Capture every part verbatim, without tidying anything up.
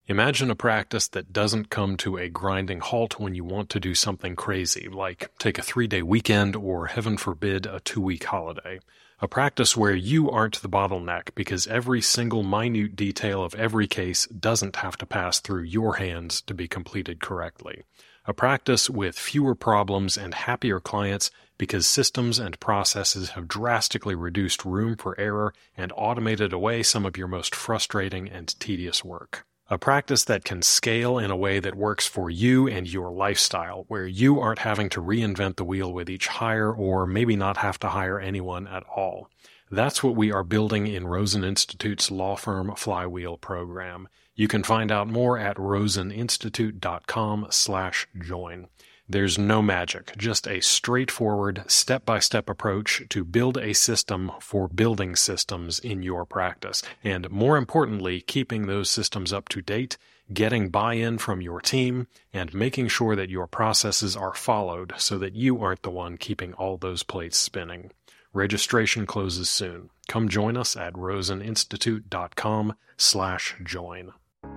Imagine a practice that doesn't come to a grinding halt when you want to do something crazy, like take a three-day weekend or, heaven forbid, a two-week holiday. A practice where you aren't the bottleneck because every single minute detail of every case doesn't have to pass through your hands to be completed correctly. A practice with fewer problems and happier clients because systems and processes have drastically reduced room for error and automated away some of your most frustrating and tedious work. A practice that can scale in a way that works for you and your lifestyle, where you aren't having to reinvent the wheel with each hire or maybe not have to hire anyone at all. That's what we are building in Rosen Institute's law firm Flywheel program. You can find out more at roseninstitute.com slash join. There's no magic, just a straightforward, step-by-step approach to build a system for building systems in your practice, and more importantly, keeping those systems up to date, getting buy-in from your team, and making sure that your processes are followed so that you aren't the one keeping all those plates spinning. Registration closes soon. Come join us at roseninstitute.com slash join.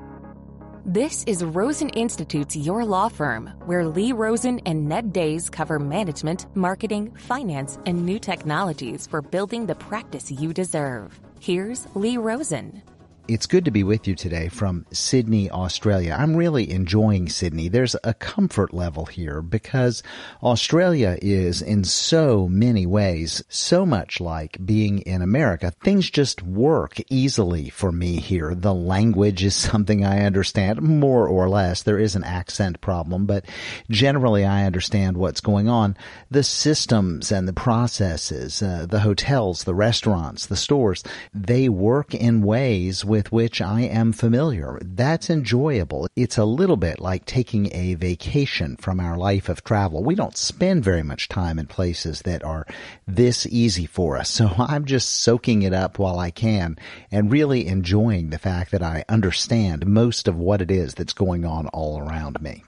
This is Rosen Institute's Your Law Firm, where Lee Rosen and Ned Days cover management, marketing, finance, and new technologies for building the practice you deserve. Here's Lee Rosen. It's good to be with you today from Sydney, Australia. I'm really enjoying Sydney. There's a comfort level here because Australia is in so many ways so much like being in America. Things just work easily for me here. The language is something I understand more or less. There is an accent problem, but generally I understand what's going on. The systems and the processes, uh, the hotels, the restaurants, the stores, they work in ways with which I am familiar. That's enjoyable. It's a little bit like taking a vacation from our life of travel. We don't spend very much time in places that are this easy for us. So I'm just soaking it up while I can and really enjoying the fact that I understand most of what it is that's going on all around me.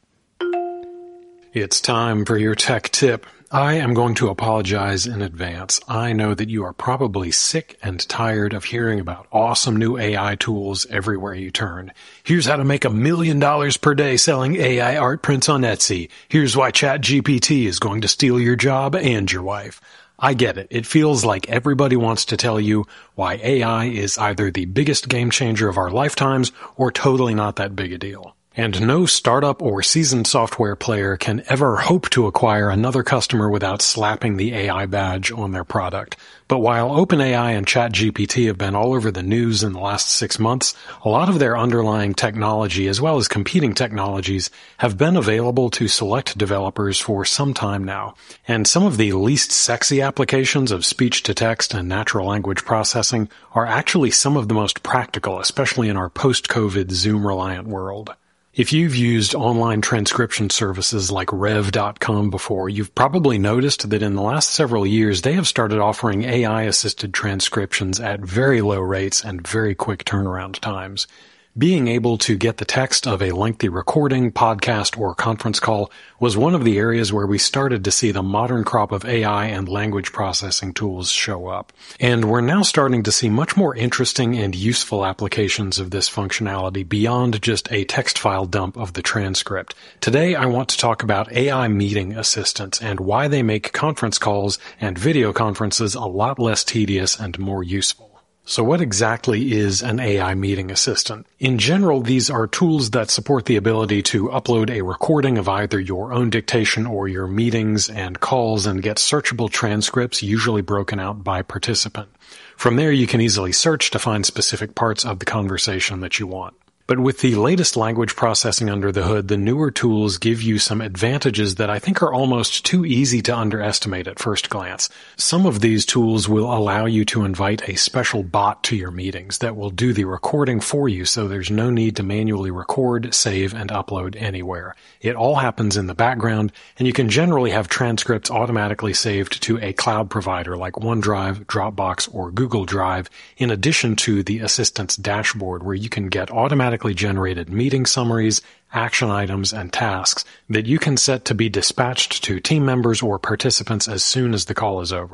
It's time for your tech tip. I am going to apologize in advance. I know that you are probably sick and tired of hearing about awesome new A I tools everywhere you turn. Here's how to make a million dollars per day selling A I art prints on Etsy. Here's why ChatGPT is going to steal your job and your wife. I get it. It feels like everybody wants to tell you why A I is either the biggest game changer of our lifetimes or totally not that big a deal. And no startup or seasoned software player can ever hope to acquire another customer without slapping the A I badge on their product. But while OpenAI and ChatGPT have been all over the news in the last six months, a lot of their underlying technology, as well as competing technologies, have been available to select developers for some time now. And some of the least sexy applications of speech-to-text and natural language processing are actually some of the most practical, especially in our post-COVID Zoom-reliant world. If you've used online transcription services like Rev dot com before, you've probably noticed that in the last several years they have started offering A I-assisted transcriptions at very low rates and very quick turnaround times. Being able to get the text of a lengthy recording, podcast, or conference call was one of the areas where we started to see the modern crop of A I and language processing tools show up. And we're now starting to see much more interesting and useful applications of this functionality beyond just a text file dump of the transcript. Today, I want to talk about A I meeting assistants and why they make conference calls and video conferences a lot less tedious and more useful. So what exactly is an A I meeting assistant? In general, these are tools that support the ability to upload a recording of either your own dictation or your meetings and calls and get searchable transcripts, usually broken out by participant. From there, you can easily search to find specific parts of the conversation that you want. But with the latest language processing under the hood, the newer tools give you some advantages that I think are almost too easy to underestimate at first glance. Some of these tools will allow you to invite a special bot to your meetings that will do the recording for you, so there's no need to manually record, save, and upload anywhere. It all happens in the background, and you can generally have transcripts automatically saved to a cloud provider like OneDrive, Dropbox, or Google Drive, in addition to the assistant's dashboard where you can get automatic generated meeting summaries, action items, and tasks that you can set to be dispatched to team members or participants as soon as the call is over.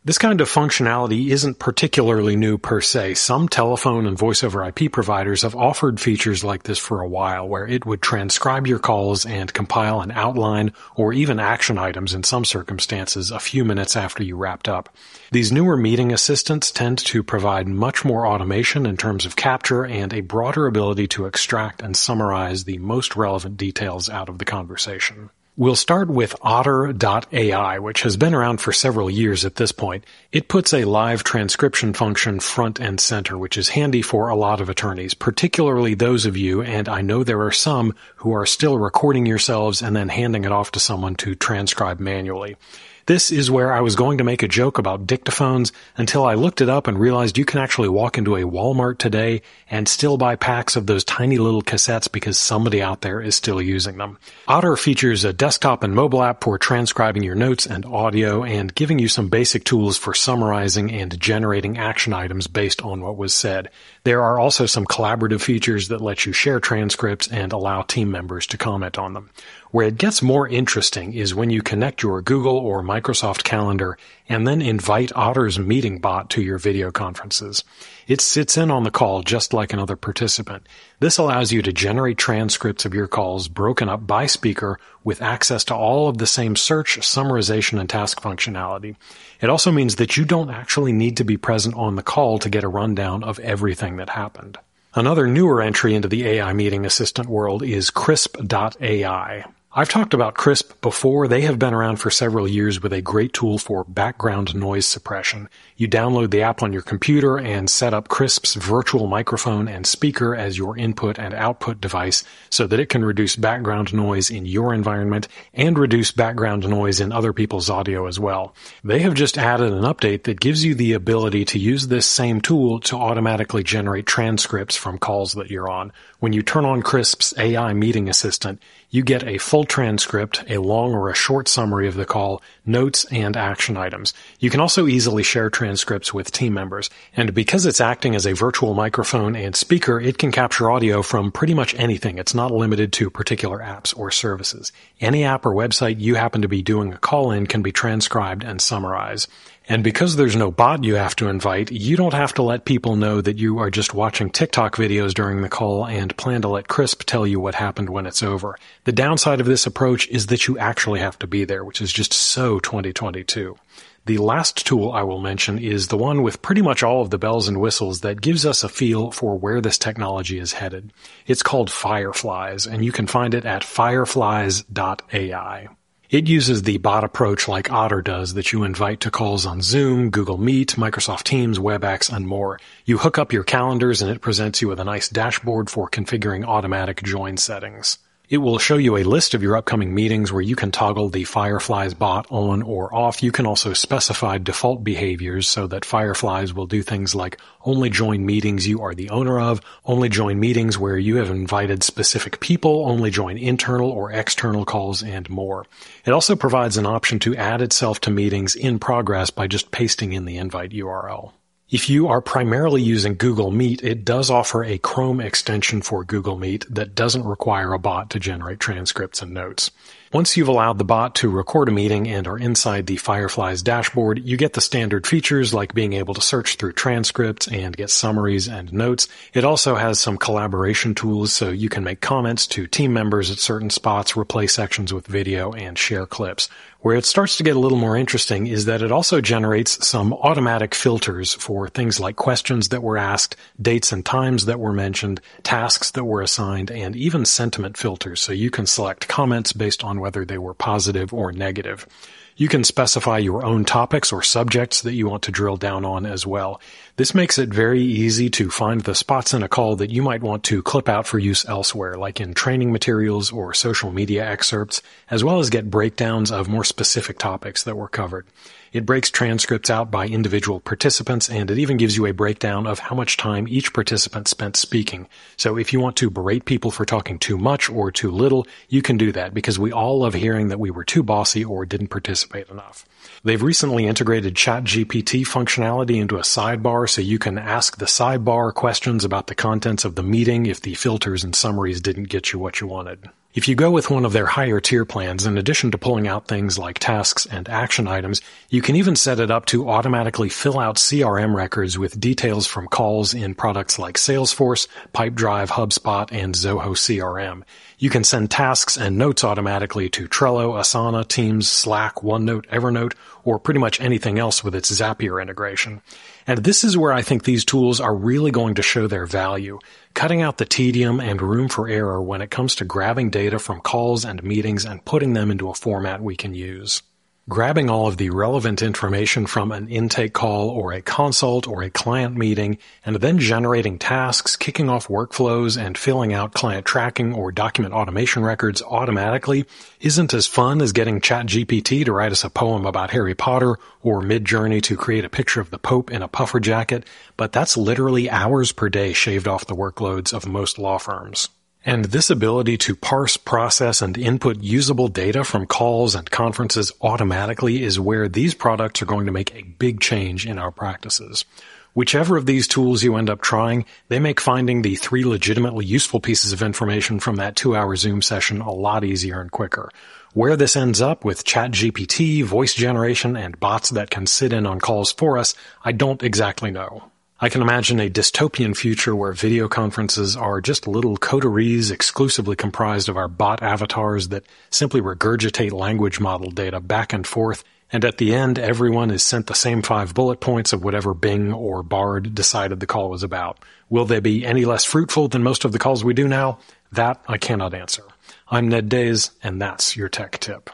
This kind of functionality isn't particularly new per se. Some telephone and voice over I P providers have offered features like this for a while, where it would transcribe your calls and compile an outline or even action items in some circumstances a few minutes after you wrapped up. These newer meeting assistants tend to provide much more automation in terms of capture and a broader ability to extract and summarize the most relevant details out of the conversation. We'll start with Otter dot A I, which has been around for several years at this point. It puts a live transcription function front and center, which is handy for a lot of attorneys, particularly those of you, and I know there are some, who are still recording yourselves and then handing it off to someone to transcribe manually. This is where I was going to make a joke about dictaphones until I looked it up and realized you can actually walk into a Walmart today and still buy packs of those tiny little cassettes because somebody out there is still using them. Otter features a desktop and mobile app for transcribing your notes and audio and giving you some basic tools for summarizing and generating action items based on what was said. There are also some collaborative features that let you share transcripts and allow team members to comment on them. Where it gets more interesting is when you connect your Google or Microsoft Calendar and then invite Otter's meeting bot to your video conferences. It sits in on the call just like another participant. This allows you to generate transcripts of your calls broken up by speaker with access to all of the same search, summarization, and task functionality. It also means that you don't actually need to be present on the call to get a rundown of everything that happened. Another newer entry into the A I meeting assistant world is Krisp dot A I. I've talked about Krisp before. They have been around for several years with a great tool for background noise suppression. You download the app on your computer and set up Krisp's virtual microphone and speaker as your input and output device so that it can reduce background noise in your environment and reduce background noise in other people's audio as well. They have just added an update that gives you the ability to use this same tool to automatically generate transcripts from calls that you're on. When you turn on Krisp's A I meeting assistant, you get a full transcript, a long or a short summary of the call, notes, and action items. You can also easily share transcripts with team members. And because it's acting as a virtual microphone and speaker, it can capture audio from pretty much anything. It's not limited to particular apps or services. Any app or website you happen to be doing a call in can be transcribed and summarized. And because there's no bot you have to invite, you don't have to let people know that you are just watching TikTok videos during the call and plan to let Krisp tell you what happened when it's over. The downside of this approach is that you actually have to be there, which is just so twenty twenty-two. The last tool I will mention is the one with pretty much all of the bells and whistles that gives us a feel for where this technology is headed. It's called Fireflies, and you can find it at fireflies dot A I. It uses the bot approach like Otter does that you invite to calls on Zoom, Google Meet, Microsoft Teams, WebEx, and more. You hook up your calendars and it presents you with a nice dashboard for configuring automatic join settings. It will show you a list of your upcoming meetings where you can toggle the Fireflies bot on or off. You can also specify default behaviors so that Fireflies will do things like only join meetings you are the owner of, only join meetings where you have invited specific people, only join internal or external calls, and more. It also provides an option to add itself to meetings in progress by just pasting in the invite U R L. If you are primarily using Google Meet, it does offer a Chrome extension for Google Meet that doesn't require a bot to generate transcripts and notes. Once you've allowed the bot to record a meeting and are inside the Fireflies dashboard, you get the standard features like being able to search through transcripts and get summaries and notes. It also has some collaboration tools so you can make comments to team members at certain spots, replay sections with video, and share clips. Where it starts to get a little more interesting is that it also generates some automatic filters for things like questions that were asked, dates and times that were mentioned, tasks that were assigned, and even sentiment filters so you can select comments based on whether they were positive or negative. You can specify your own topics or subjects that you want to drill down on as well. This makes it very easy to find the spots in a call that you might want to clip out for use elsewhere, like in training materials or social media excerpts, as well as get breakdowns of more specific topics that were covered. It breaks transcripts out by individual participants, and it even gives you a breakdown of how much time each participant spent speaking. So if you want to berate people for talking too much or too little, you can do that because we all love hearing that we were too bossy or didn't participate enough. They've recently integrated ChatGPT functionality into a sidebar so you can ask the sidebar questions about the contents of the meeting if the filters and summaries didn't get you what you wanted. If you go with one of their higher tier plans, in addition to pulling out things like tasks and action items, you can even set it up to automatically fill out C R M records with details from calls in products like Salesforce, Pipedrive, HubSpot, and Zoho C R M. You can send tasks and notes automatically to Trello, Asana, Teams, Slack, OneNote, Evernote, or pretty much anything else with its Zapier integration. And this is where I think these tools are really going to show their value, cutting out the tedium and room for error when it comes to grabbing data from calls and meetings and putting them into a format we can use. Grabbing all of the relevant information from an intake call or a consult or a client meeting, and then generating tasks, kicking off workflows, and filling out client tracking or document automation records automatically isn't as fun as getting ChatGPT to write us a poem about Harry Potter or Midjourney to create a picture of the Pope in a puffer jacket, but that's literally hours per day shaved off the workloads of most law firms. And this ability to parse, process, and input usable data from calls and conferences automatically is where these products are going to make a big change in our practices. Whichever of these tools you end up trying, they make finding the three legitimately useful pieces of information from that two-hour Zoom session a lot easier and quicker. Where this ends up with ChatGPT, voice generation, and bots that can sit in on calls for us, I don't exactly know. I can imagine a dystopian future where video conferences are just little coteries exclusively comprised of our bot avatars that simply regurgitate language model data back and forth, and at the end everyone is sent the same five bullet points of whatever Bing or Bard decided the call was about. Will they be any less fruitful than most of the calls we do now? That I cannot answer. I'm Ned Days, and that's your tech tip.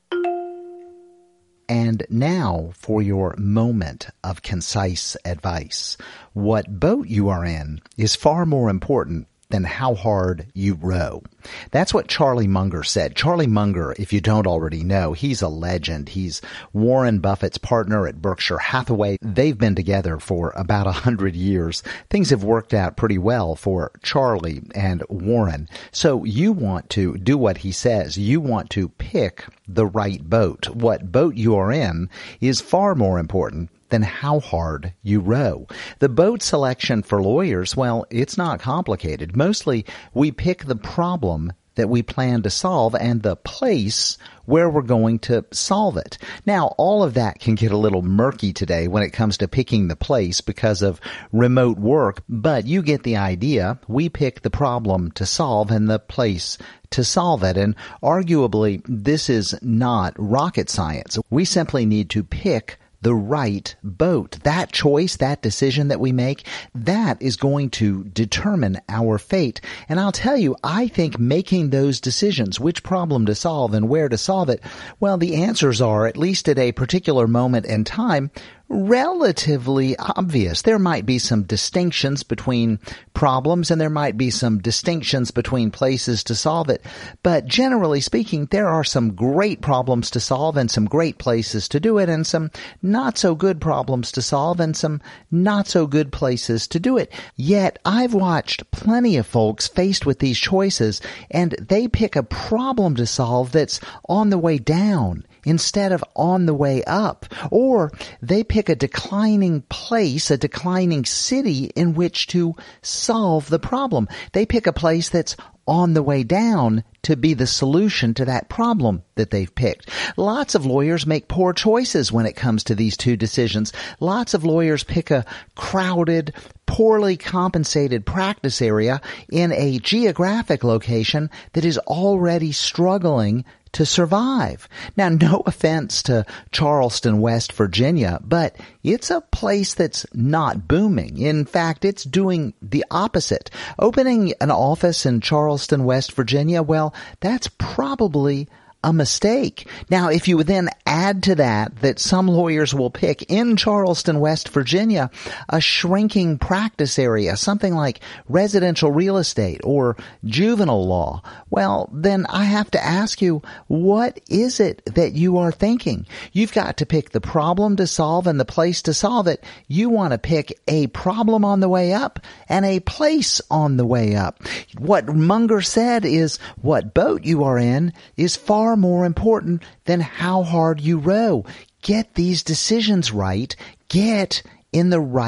And now for your moment of concise advice. What boat you are in is far more important than how hard you row. That's what Charlie Munger said. Charlie Munger, if you don't already know, he's a legend. He's Warren Buffett's partner at Berkshire Hathaway. They've been together for about a hundred years. Things have worked out pretty well for Charlie and Warren. So you want to do what he says. You want to pick the right boat. What boat you are in is far more important than how hard you row. The boat selection for lawyers, well, it's not complicated. Mostly we pick the problem that we plan to solve and the place where we're going to solve it. Now, all of that can get a little murky today when it comes to picking the place because of remote work, but you get the idea. We pick the problem to solve and the place to solve it, and arguably this is not rocket science. We simply need to pick the right boat. That choice, that decision that we make, that is going to determine our fate. And I'll tell you, I think making those decisions, which problem to solve and where to solve it, well, the answers are, at least at a particular moment in time, relatively obvious. There might be some distinctions between problems and there might be some distinctions between places to solve it. But generally speaking, there are some great problems to solve and some great places to do it and some not so good problems to solve and some not so good places to do it. Yet I've watched plenty of folks faced with these choices and they pick a problem to solve that's on the way down instead of on the way up. Or they pick a declining place, a declining city in which to solve the problem. They pick a place that's on the way down to be the solution to that problem that they've picked. Lots of lawyers make poor choices when it comes to these two decisions. Lots of lawyers pick a crowded, poorly compensated practice area in a geographic location that is already struggling to survive. Now, no offense to Charleston, West Virginia, but it's a place that's not booming. In fact, it's doing the opposite. Opening an office in Charleston, West Virginia, well, that's probably a mistake. Now, if you then add to that that some lawyers will pick in Charleston, West Virginia, a shrinking practice area, something like residential real estate or juvenile law, well, then I have to ask you, what is it that you are thinking? You've got to pick the problem to solve and the place to solve it. You want to pick a problem on the way up and a place on the way up. What Munger said is what boat you are in is far more important than how hard you row. Get these decisions right. Get in the right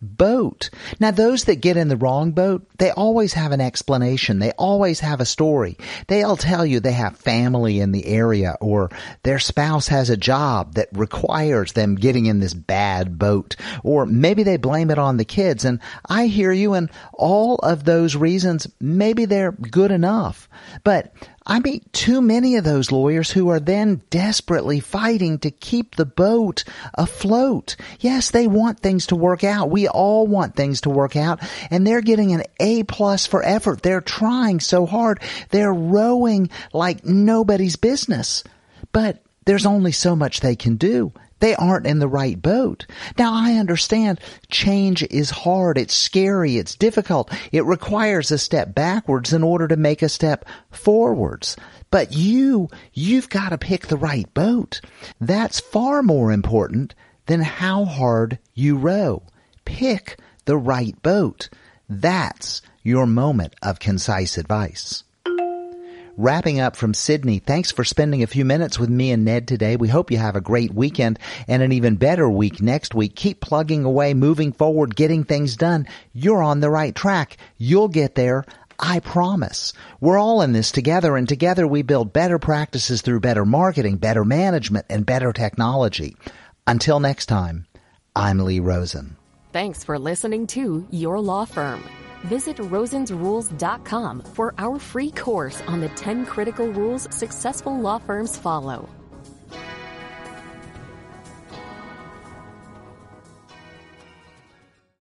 boat. Now, those that get in the wrong boat, they always have an explanation. They always have a story. They'll tell you they have family in the area, or their spouse has a job that requires them getting in this bad boat, or maybe they blame it on the kids. And I hear you, and all of those reasons, maybe they're good enough. But I meet too many of those lawyers who are then desperately fighting to keep the boat afloat. Yes, they want things to work out. We all want things to work out, and they're getting an A plus for effort. They're trying so hard. They're rowing like nobody's business. But there's only so much they can do. They aren't in the right boat. Now, I understand change is hard. It's scary. It's difficult. It requires a step backwards in order to make a step forwards. But you, you've got to pick the right boat. That's far more important than how hard you row. Pick the right boat. That's your moment of concise advice. Wrapping up from Sydney, thanks for spending a few minutes with me and Ned today. We hope you have a great weekend and an even better week next week. Keep plugging away, moving forward, getting things done. You're on the right track. You'll get there. I promise. We're all in this together, and together we build better practices through better marketing, better management, and better technology. Until next time, I'm Lee Rosen. Thanks for listening to Your Law Firm. Visit rosens rules dot com for our free course on the ten critical rules successful law firms follow.